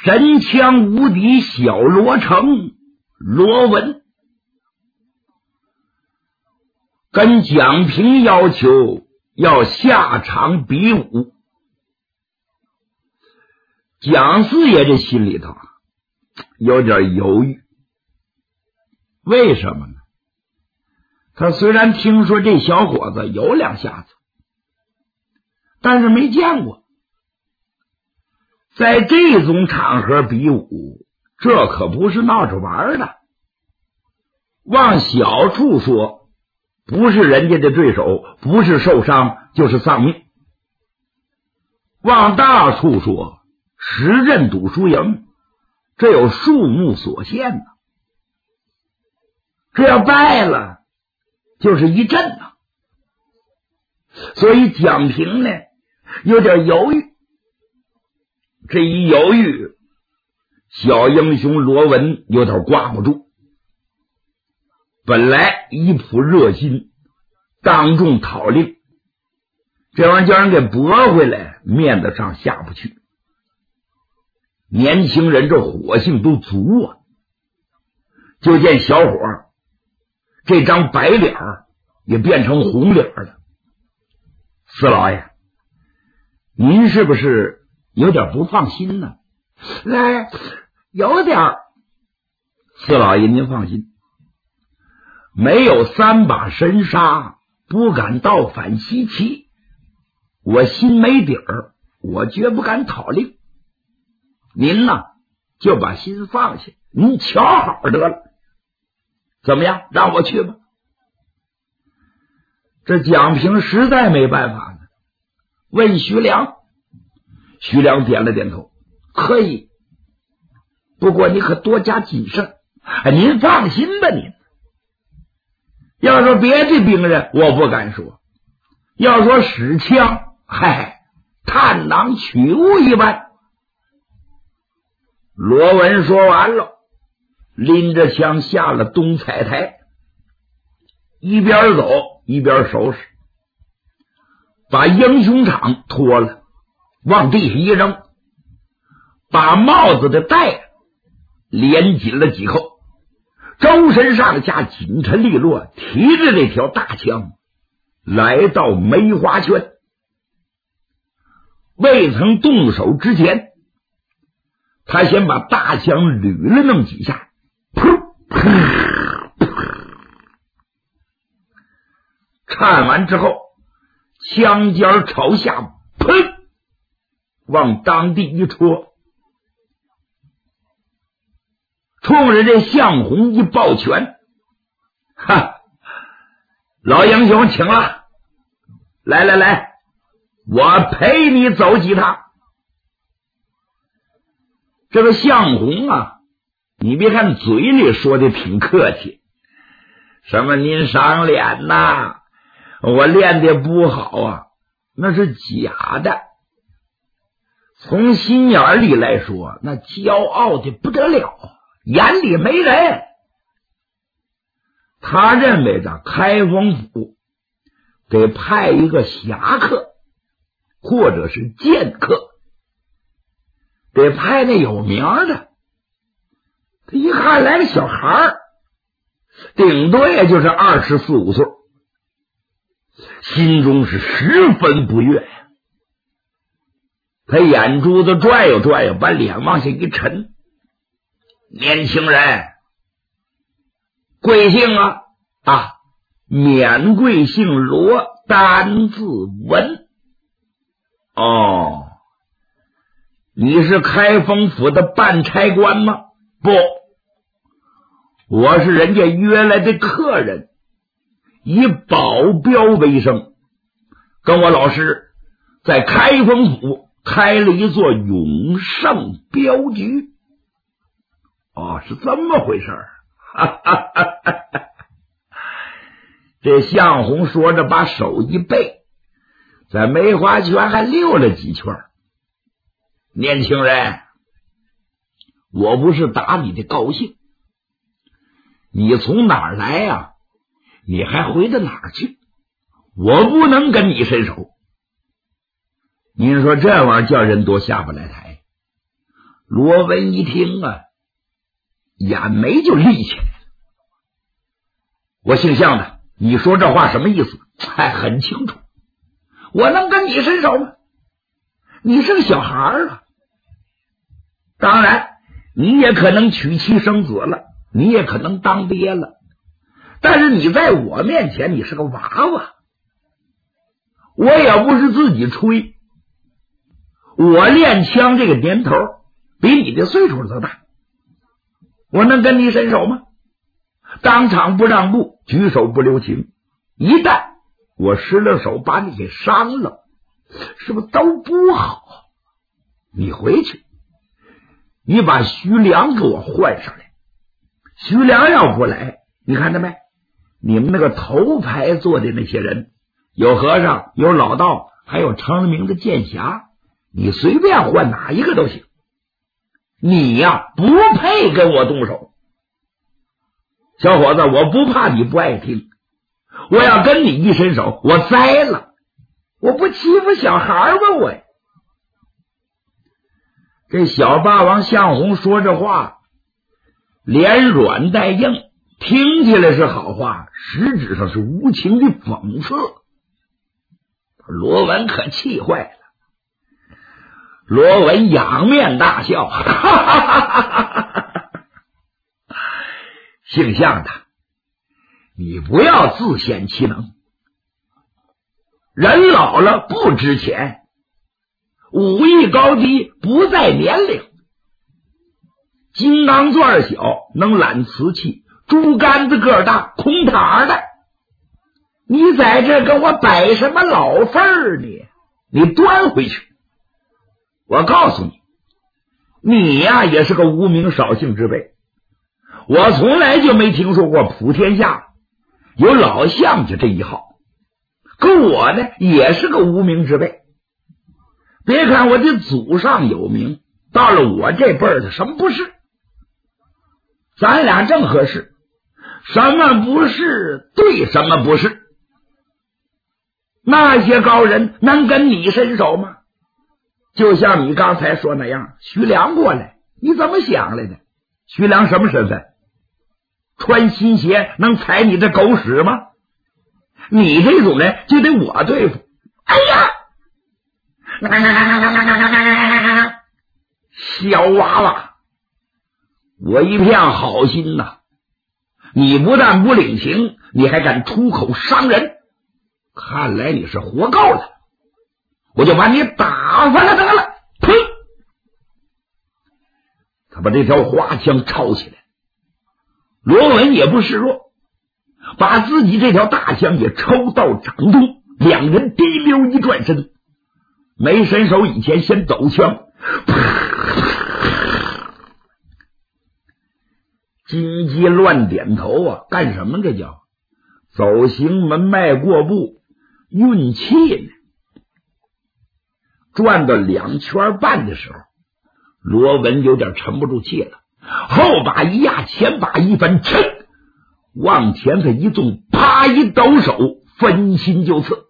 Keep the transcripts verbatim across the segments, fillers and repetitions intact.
神枪无敌小罗成罗文，跟蒋平要求要下场比武。蒋四爷这心里头有点犹豫，为什么呢？他虽然听说这小伙子有两下子，但是没见过。在这种场合比武，这可不是闹着玩的。往小处说，不是人家的对手，不是受伤就是丧命。往大处说，十阵赌输赢，这有数目所限呢。这要败了，就是一阵呐。所以蒋平呢，有点犹豫。这一犹豫，小英雄罗文有点挂不住。本来一扑热心，当众讨令，这玩意儿叫人给驳回来，面子上下不去。年轻人这火性都足啊！就见小伙这张白脸也变成红脸了。四老爷，您是不是有点不放心呢？来，有点儿。四老爷您放心，没有三把神杀，不敢倒反西岐。我心没底儿，我绝不敢讨令。您呢，就把心放下，您瞧好得了。怎么样，让我去吧。这蒋平实在没办法呢，问徐良。徐良点了点头，可以，不过你可多加谨慎。哎，您放心吧，您。要说别的兵刃，我不敢说；要说使枪，嗨，探囊取物一般。罗文说完了，拎着枪下了东彩台，一边走一边收拾，把英雄场脱了，往地上一扔，把帽子的带连紧了几扣，周身上下紧沉利落，提着这条大枪来到梅花圈。未曾动手之前，他先把大枪捋了那么几下，噗噗噗，颤完之后，枪尖朝下，砰，往当地一戳，冲着这向红一抱拳，哈，老英雄请了，来来来，我陪你走几趟。这个向红啊，你别看嘴里说的挺客气，什么您赏脸呐，我练的不好啊，那是假的。从心眼里来说，那骄傲的不得了，眼里没人。他认为的开封府得派一个侠客或者是剑客，得派那有名的。他一看来个小孩儿，顶多也就是二十四五岁，心中是十分不悦。他眼珠子转悠转悠，把脸往下一沉。年轻人，贵姓啊？啊，免贵姓罗，单字文。哦，你是开封府的办差官吗？不，我是人家约来的客人，以保镖为生，跟我老师在开封府开了一座永盛镖局。哦，是这么回事儿。哈哈哈哈哈。这向红说着，把手一背，在梅花圈还溜了几圈。年轻人，我不是打你的高兴，你从哪儿来呀、啊？你还回到哪儿去？我不能跟你伸手。您说这玩意儿叫人多下不来台。 罗文一听啊，眼眉就立起来了。我姓向的，你说这话什么意思？还很清楚，我能跟你伸手吗？你是个小孩儿啊，当然你也可能娶妻生子了，你也可能当爹了，但是你在我面前你是个娃娃。我也不是自己吹，我练枪这个年头比你的岁数都大，我能跟你伸手吗？当场不让步，举手不留情，一旦我失了手把你给伤了，是不是都不好？你回去你把徐良给我换上来，徐良要不来，你看到没，你们那个头牌坐的那些人，有和尚有老道还有成名的剑侠，你随便换哪一个都行，你呀不配跟我动手。小伙子，我不怕你不爱听，我要跟你一伸手我栽了，我不欺负小孩吗？我这小霸王向红说这话连软带硬，听起来是好话，实质上是无情的讽刺。罗文可气坏了，罗文仰面大笑，哈哈哈哈哈！姓向的，你不要自显其能，人老了不值钱，武艺高低不在年龄，金刚钻小能揽瓷器，竹竿子个大空塔的，你在这跟我摆什么老份儿呢？你端回去。我告诉你，你呀也是个无名少姓之辈，我从来就没听说过普天下有老向家这一号，可我呢也是个无名之辈。别看我的祖上有名，到了我这辈儿的什么不是？咱俩正合适，什么不是对什么不是。那些高人能跟你伸手吗？就像你刚才说那样，徐良过来，你怎么想来的？徐良什么身份？穿新鞋能踩你这狗屎吗？你这种人就得我对付。哎呀，小娃娃，我一片好心呐，你不但不领情，你还敢出口伤人，看来你是活够了，我就把你打发了得了。呸！他把这条花枪抄起来，罗文也不示弱，把自己这条大枪也抽到掌中，两人滴溜一转身，没伸手以前先走枪，金鸡乱点头啊！干什么？这叫走行门迈过步，运气呢。转到两圈半的时候，罗文有点沉不住气了，后把一压，前把一翻，噌，往前他一纵，啪一抖手，分心就刺，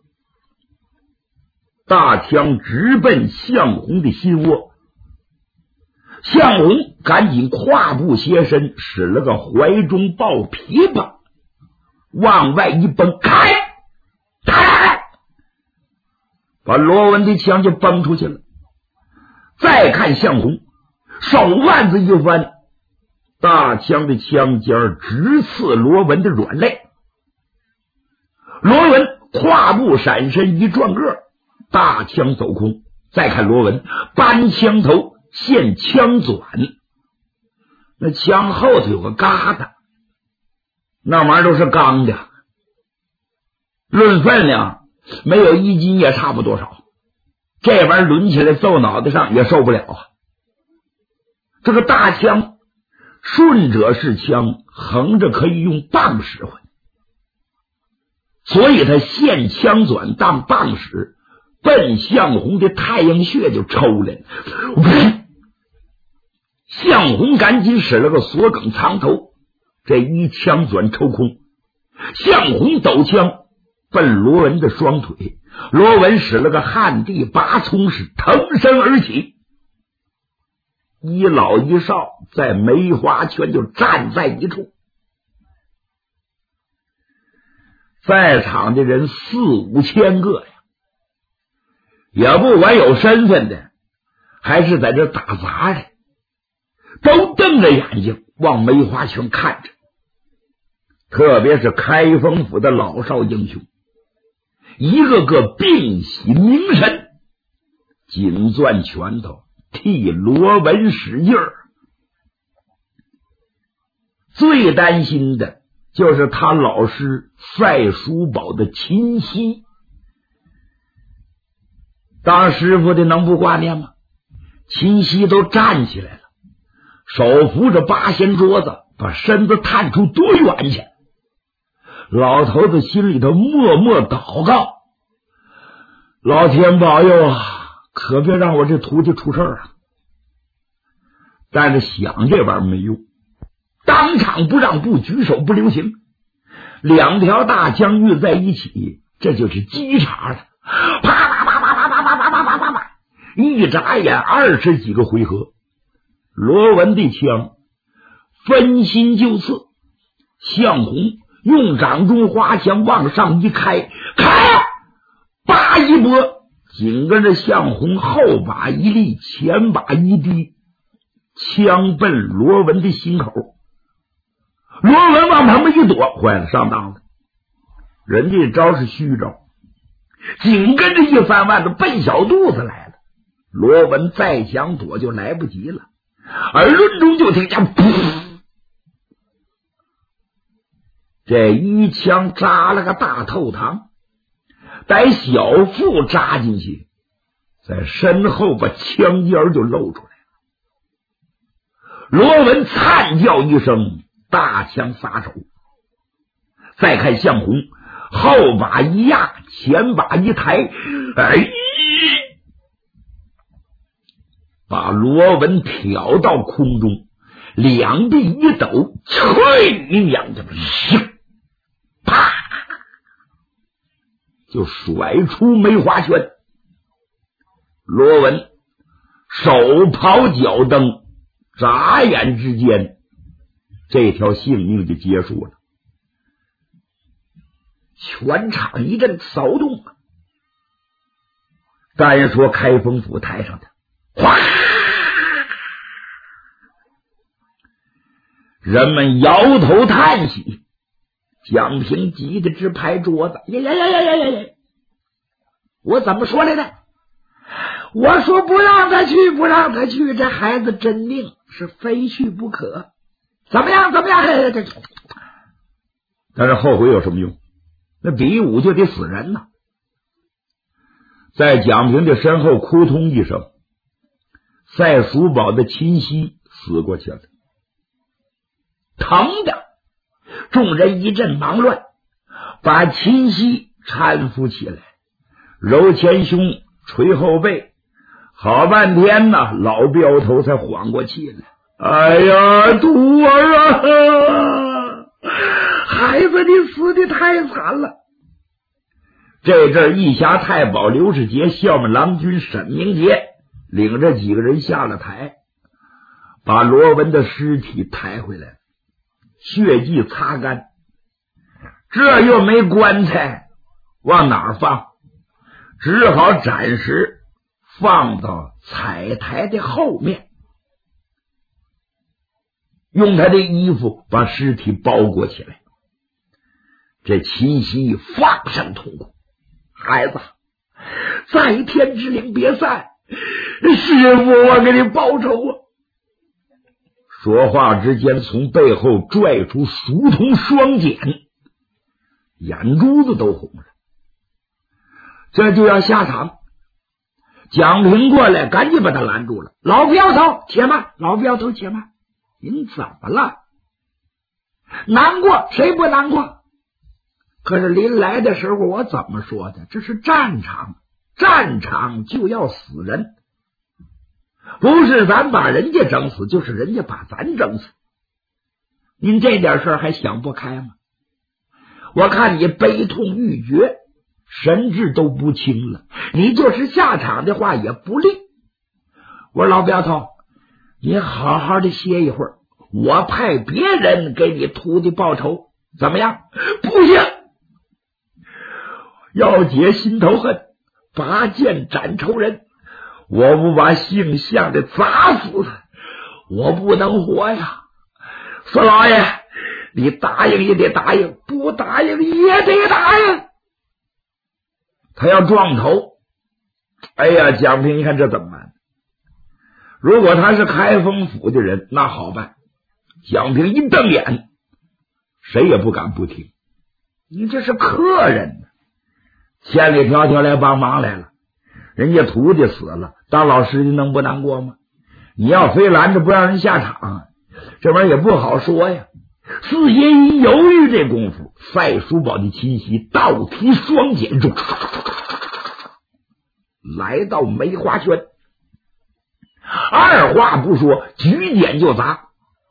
大枪直奔向红的心窝。向红赶紧跨步斜身，使了个怀中抱琵琶，往外一崩，开开，把罗文的枪就崩出去了。再看向红，手腕子一弯，大枪的枪尖直刺罗文的软肋。罗文跨步闪身一转个，大枪走空。再看罗文搬枪头现枪转，那枪后头有个疙瘩，那玩意儿都是钢的，论分量没有一斤也差不多少，这玩意儿抡起来揍脑袋上也受不了啊！这个大枪顺着是枪，横着可以用棒使唤，所以他现枪转当棒使，奔向红的太阳穴就抽来了。向红赶紧使了个锁梗藏头，这一枪转抽空，向红抖枪奔罗文的双腿，罗文使了个旱地拔葱，是腾身而起。 一老一少在梅花圈就站在一处，在场的人四五千个呀，也不管有身份的还是在这打杂的，都瞪着眼睛往梅花圈看着。特别是开封府的老少英雄，一个个屏息凝神，紧攥拳头替罗文使劲儿。最担心的就是他老师赛叔宝的秦熙，当师傅的能不挂念吗？秦熙都站起来了，手扶着八仙桌子，把身子探出多远去。老头子心里头默默祷告，老天保佑啊，可别让我这徒弟出事儿啊！但是想这玩意儿没用，当场不让步，举手不留情，两条大枪遇在一起，这就是鸡茬了，啪啪啪啪啪啪啪啪啪啪啪啪，一眨眼二十几个回合，罗文的枪分心就刺，向红用掌中花枪往上一开，开叭一波，紧跟着向红后把一立，前把一低，枪奔罗文的心口。罗文往旁边一躲，坏了，上当了，人家招是虚招，紧跟着一翻腕子奔小肚子来了。罗文再想躲就来不及了，而论中就听见噗，这一枪扎了个大透膛，带小腹扎进去，在身后把枪尖就露出来了。罗文惨叫一声，大枪撒手，再看向红后把一压，前把一抬，哎，把罗文挑到空中，两臂一抖，吹一样的啪就甩出梅花圈。罗文手刨脚蹬，眨眼之间这条性命就结束了。全场一阵骚动啊！单说开封府台上的，哗，人们摇头叹息，蒋平急得直拍桌子，呀呀呀呀呀呀呀！我怎么说来的？我说不让他去，不让他去，这孩子真命，是非去不可。怎么样？怎么样？这但是后悔有什么用？那比武就得死人呐！在蒋平的身后扑通一声，赛叔宝的秦熙死过去了，疼的众人一阵忙乱，把秦熙搀扶起来，揉前胸捶后背，好半天呢，老镖头才缓过气来。哎呀，徒儿啊，孩子你死的太惨了。这阵义侠太保刘世杰、校门郎君沈明杰领着几个人下了台，把罗文的尸体抬回来，血迹擦干，这又没棺材，往哪儿放？只好暂时放到彩台的后面，用他的衣服把尸体包裹起来。这秦熙放声痛哭，孩子，在天之灵别散，师父我给你报仇啊！说话之间从背后拽出熟铜双锏，眼珠子都红了。这就要下场，蒋平过来赶紧把他拦住了。老镖头且慢，老镖头且慢，您怎么了？难过，谁不难过？可是临来的时候我怎么说的？这是战场，战场就要死人，不是咱把人家整死，就是人家把咱整死。您这点事儿还想不开吗？我看你悲痛欲绝，神志都不清了，你就是下场的话也不利。我说老镖头， 你好好的歇一会儿，我派别人给你徒弟报仇，怎么样？不行，要解心头恨，拔剑斩仇人，我不把姓项的砸死他，我不能活呀！四老爷，你答应也得答应，不答应也得答应。他要撞头，哎呀，蒋平一看这怎么办？如果他是开封府的人，那好办。蒋平一瞪眼，谁也不敢不听。你这是客人呢，千里迢迢来帮忙来了，人家徒弟死了，当老师你能不难过吗？你要非拦着不让人下场，这玩意儿也不好说呀。四爷一犹豫，这功夫，赛叔宝的秦熙倒提双锏中，来到梅花轩，二话不说，举锏就砸。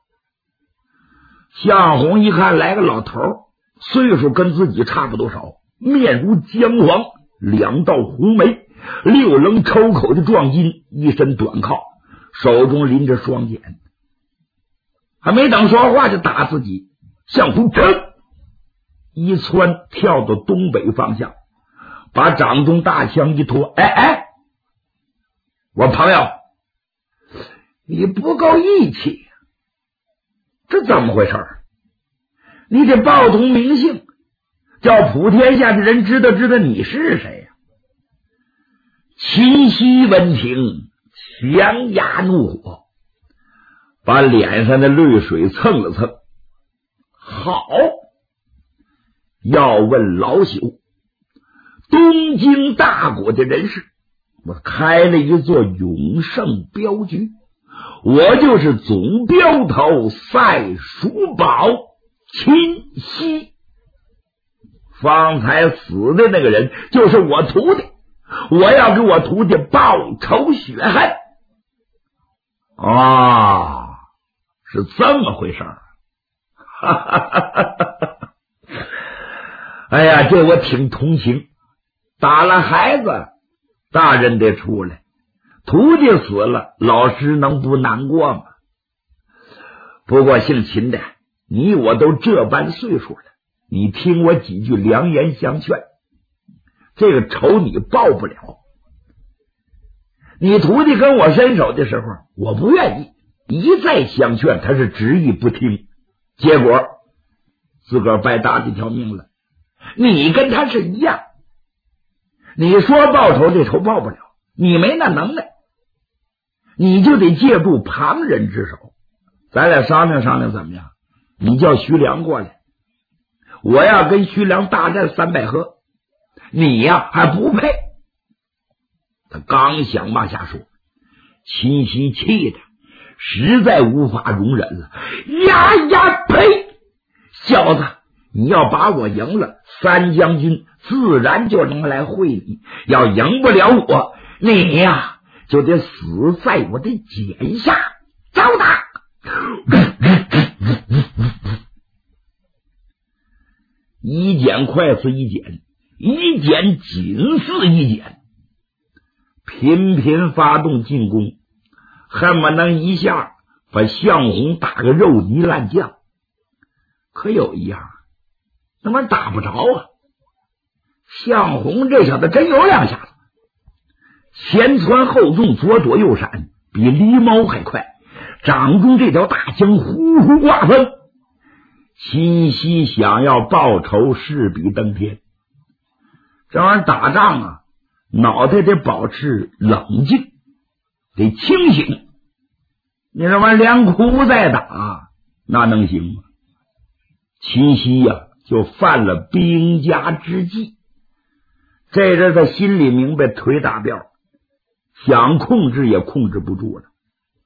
向红一看来个老头，岁数跟自己差不多少，面如姜黄，两道红眉，六棱抽口的壮筋，一身短靠，手中拎着双锏，还没等说话就打自己。向红噌一窜，跳到东北方向，把掌中大枪一拖。哎哎，我朋友，你不够义气，这怎么回事？你得报通名姓，叫普天下的人知道知道你是谁呀、啊？秦熙闻听，强压怒火，把脸上的泪水蹭了蹭。好，要问老朽，东京大国的人士，我开了一座永盛镖局，我就是总镖头赛叔宝秦熙。方才死的那个人就是我徒弟，我要给我徒弟报仇雪恨。啊，是这么回事儿。哈哈哈哈哈！哎呀，这我挺同情。打了孩子，大人得出来；徒弟死了，老师能不难过吗？不过姓秦的，你我都这般岁数了，你听我几句良言相劝，这个仇你报不了。你徒弟跟我伸手的时候，我不愿意，一再相劝，他是执意不听。结果自个儿白搭这条命了。你跟他是一样，你说报仇，这仇报不了，你没那能耐，你就得借助旁人之手。咱俩商量商量怎么样？你叫徐良过来，我要跟徐良大战三百合，你呀还不配。他刚想往下说，秦熙气的实在无法容忍了。呀呀呸！小子，你要把我赢了，三将军自然就能来会你，要赢不了我，你呀就得死在我的锏下。招打！一剪快似一剪，一剪紧似一剪，频频发动进攻，恨不能一下把向红打个肉泥烂酱。可有一样，那么打不着啊！向红这小子真有两下子，前窜后纵，左躲右闪，比狸猫还快。掌中这条大枪呼呼刮风，秦熙想要报仇势比登天。这玩意儿打仗啊，脑袋得保持冷静，得清醒。你这玩意儿连哭带打，那能行吗？秦熙呀、啊，就犯了兵家之忌。这阵他心里明白腿打镖，想控制也控制不住了。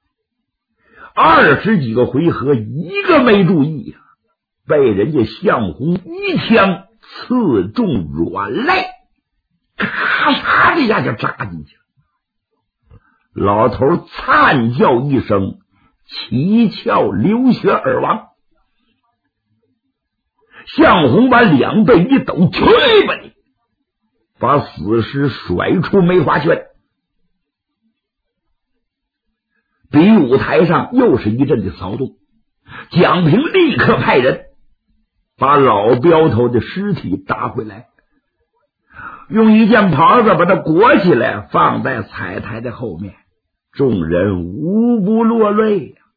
二十几个回合，一个没注意呀、啊，被人家向红一枪刺中软肋，咔嚓的一下就扎进去了。老头惨叫一声，七窍流血而亡。向红把两背一抖，去吧你！把死尸甩出梅花轩。 比武台上又是一阵的骚动。蒋平立刻派人把老镖头的尸体打回来，用一件袍子把它裹起来，放在彩台的后面，众人无不落泪呀、啊。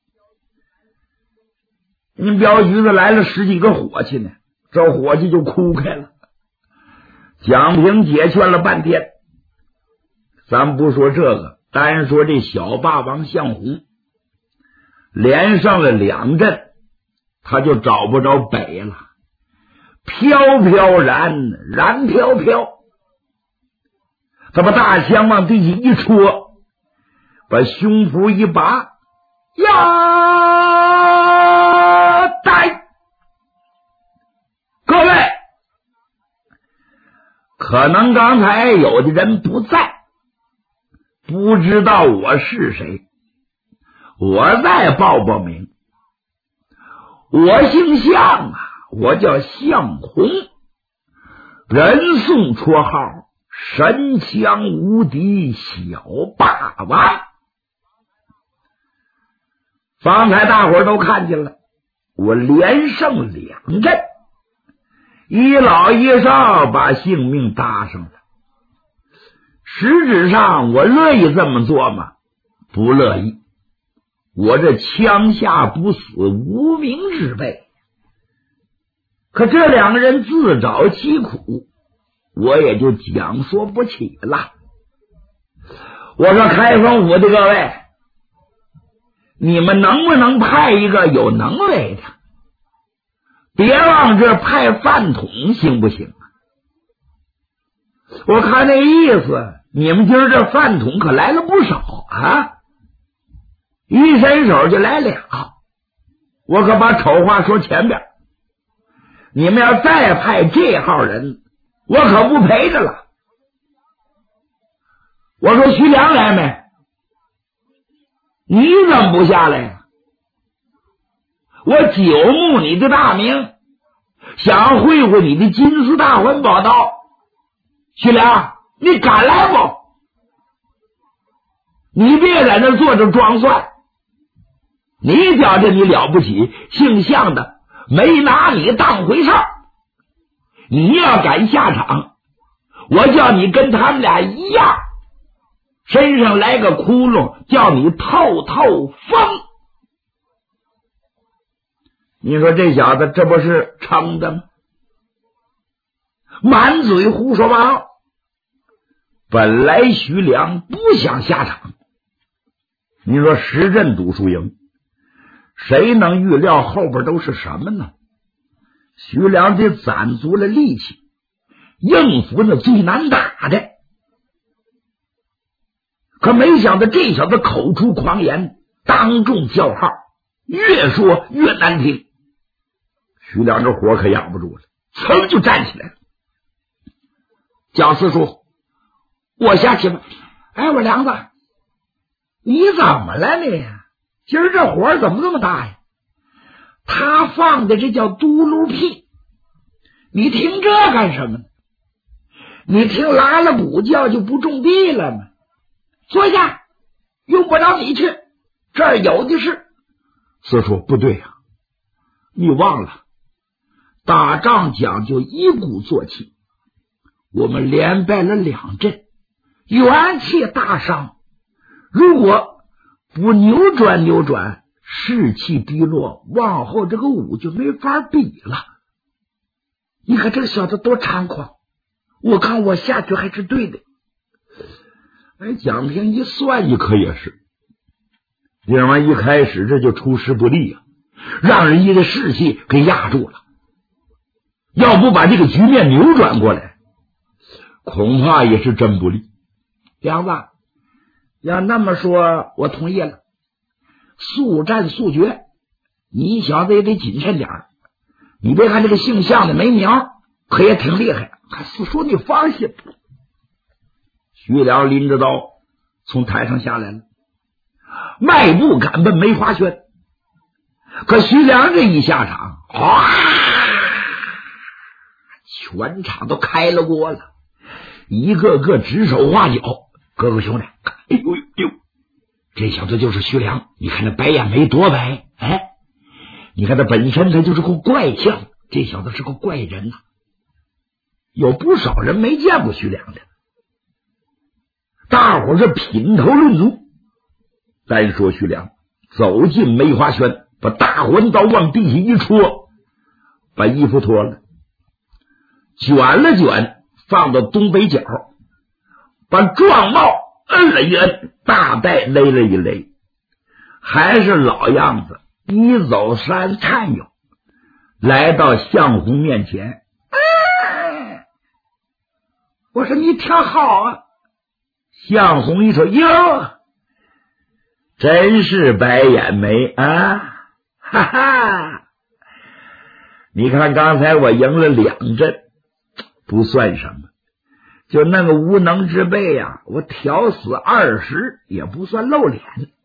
人镖局子来了十几个伙计呢，这伙计就哭开了。蒋平解劝了半天，咱不说这个，单说这小霸王项红，连上了两阵，他就找不着北了，飘飘然，然飘飘。他把大枪往地下一戳，把胸脯一拔，呀，带各位，可能刚才有的人不在，不知道我是谁，我再报报名。我姓项啊，我叫项红，人送绰号神枪无敌小霸王。方才大伙儿都看见了，我连胜两阵，一老一少把性命搭上了。实质上我乐意这么做吗？不乐意。我这枪下不死，无名之辈。可这两个人自找其苦，我也就讲说不起了。我说开封府的各位，你们能不能派一个有能为的？别往这派饭桶行不行啊？我看那意思，你们今儿这饭桶可来了不少啊，一伸手就来俩。我可把丑话说前边，你们要再派这号人，我可不陪着了。我说徐良来没？你怎么不下来呀？我久慕你的大名，想会会你的金丝大环宝刀。徐良，你敢来不？你别在那坐着装蒜，你觉着你了不起，姓项的没拿你当回事儿。你要敢下场，我叫你跟他们俩一样，身上来个窟窿，叫你透透风。你说这小子这不是撑的吗？满嘴胡说八道。本来徐良不想下场，你说十阵赌输赢，谁能预料后边都是什么呢？徐良得攒足了力气应付那最难打的，可没想到这小子口出狂言，当众叫号，越说越难听。徐良这火可养不住了，噌就站起来了。蒋四叔，我下去吧。哎，我梁子，你怎么了你？今儿这火怎么这么大呀？他放的这叫嘟噜屁，你听这干什么呢？你听拉拉鼓叫就不中地了吗？坐下，用不着你去，这儿有的是。四叔，不对呀、啊，你忘了，打仗讲究一鼓作气，我们连败了两阵，元气大伤，如果不扭转扭转，士气低落，往后这个武就没法比了。你看这个小子多猖狂，我看我下去还是对的。哎，蒋平一算一可也是，这玩意一开始这就出师不利啊，让人家的士气给压住了。要不把这个局面扭转过来，恐怕也是真不利。梁子，要那么说，我同意了。速战速决，你小子也得谨慎点儿。你别看这个姓项的没名，可也挺厉害。四叔，你放心。徐良拎着刀从台上下来了，迈步赶奔梅花轩。可徐良这一下场，哗，全场都开了锅了，一个个指手画脚。哥哥兄弟，哎呦呦呦， 这小子就是徐良，你看那白眼眉多白，哎，你看他本身他就是个怪象，这小子是个怪人呐、啊。有不少人没见过徐良的，大伙是品头论足。单说徐良走进梅花轩，把大环刀往地下一戳，把衣服脱了，卷了卷放到东北角，把壮帽摁了一摁，大带勒了一勒，还是老样子，一走山颤悠，来到向红面前。哎，我说你挺好啊。向红一说，哟，真是白眼眉啊，哈哈！你看刚才我赢了两阵，不算什么，就那个无能之辈啊，我挑死二十也不算露脸。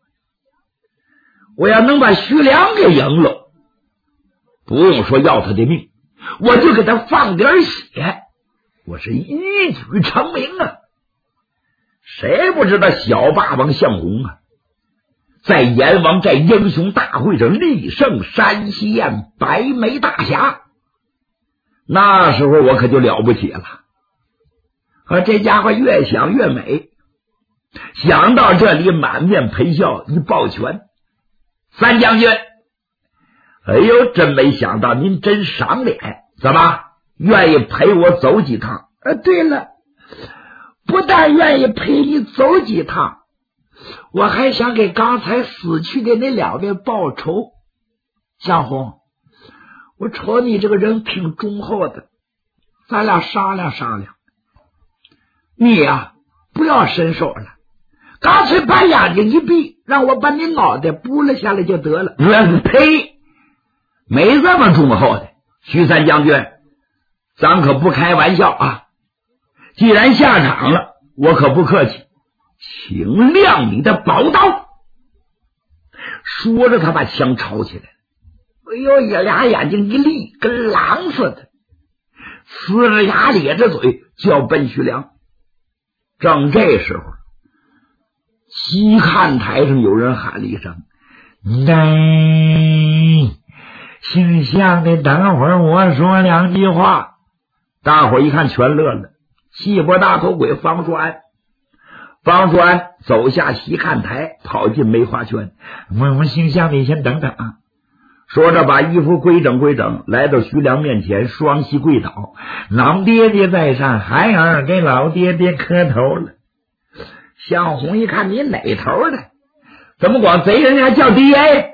我要能把徐良给赢了，不用说要他的命，我就给他放点血，我是一举成名啊！谁不知道小霸王向红啊，在阎王寨英雄大会上力胜山西宴白眉大侠，那时候我可就了不起了。可这家伙越想越美，想到这里满面陪笑，一抱拳，三将军，哎呦，真没想到您真赏脸，怎么愿意陪我走几趟？呃，对了，不但愿意陪你走几趟，我还想给刚才死去的那两位报仇。向红，我瞅你这个人挺忠厚的，咱俩商量商量，你呀、啊、不要伸手了，干脆把眼睛一闭，让我把你脑袋拨了下来就得了。呸，没这么忠厚的。徐三将军，咱可不开玩笑啊，既然下场了，我可不客气，请亮你的宝刀。说着他把枪抄起来，哎呦，一俩眼睛一立，跟狼似的，呲着牙咧着嘴就要奔徐良。正这时候，西看台上有人喊了一声：“哎，姓向的，等会儿我说两句话。”大伙一看全乐了，气波大头鬼方书安。方书安走下西看台，跑进梅花圈。我我姓向的，先等等啊！说着把衣服归整归整，来到徐良面前，双膝跪倒：“老爹爹在上，孩儿给老爹爹磕头了。”向红一看，你哪头的？怎么光贼人家叫爹？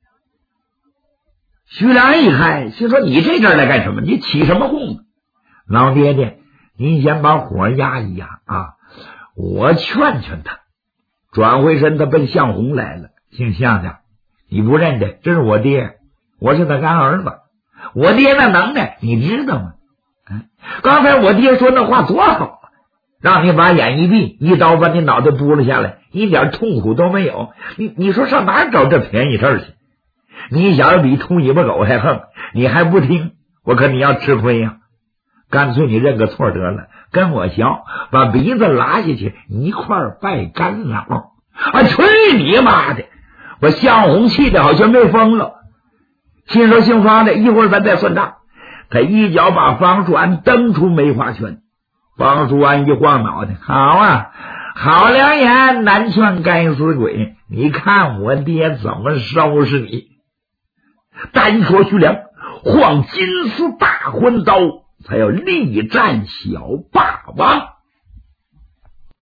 徐良一看，心说你这阵来干什么？你起什么哄？老爹爹，您先把火压一压啊！我劝劝他。转回身，他奔向红来了。姓向的，你不认得，这是我爹，我是他干儿子。我爹那能耐你知道吗？嗯，刚才我爹说那话多好啊，让你把眼一闭，一刀把你脑袋拨了下来，一点痛苦都没有。你你说上哪找这便宜事去？你想比秃尾巴狗还横，你还不听，我可你要吃亏呀、啊！干脆你认个错得了，跟我学，把鼻子拉下去，一块拜干老啊！去你妈的！我向红气的好像没疯了，心说姓方的，一会儿咱再算账。他一脚把方书安蹬出梅花圈。方书安一晃脑袋，好啊，好良言难劝该死鬼，你看我爹怎么收拾你。单说徐良晃金丝大环刀，才要力战小霸王。